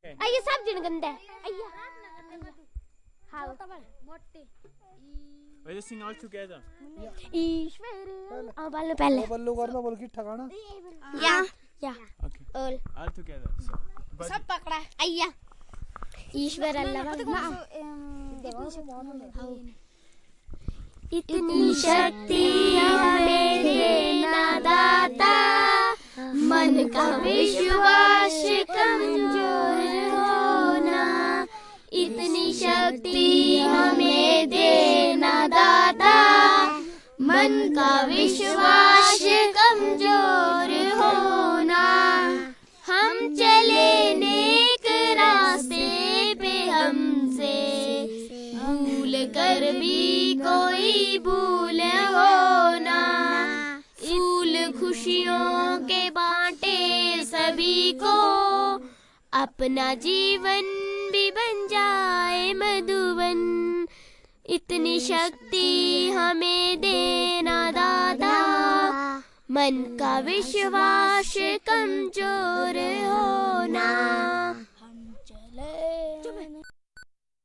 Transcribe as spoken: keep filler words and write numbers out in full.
आइए सब दिन गंदा है आइए हाँ मोटे Let's sing all together. ईश्वर आ बाल पहले बल्लू करना बोल की ठिकाना या या Okay. all All together. So, but सब पकड़ा आइया ईश्वर अल्लाह इतनी शक्ति हमें देना दाता मन का विश्वास कमजोर होना इतनी शक्ति हमें देना दाता मन का विश्वास कमजोर होना हम चले नेक रास्ते पे हमसे भूल कर भी कोई भूल होना फूल खुशियों के बांटे सभी को अपना जीवन भी बन जाए मधुवन इतनी शक्ति हमें देना दादा मन का विश्वास कमजोर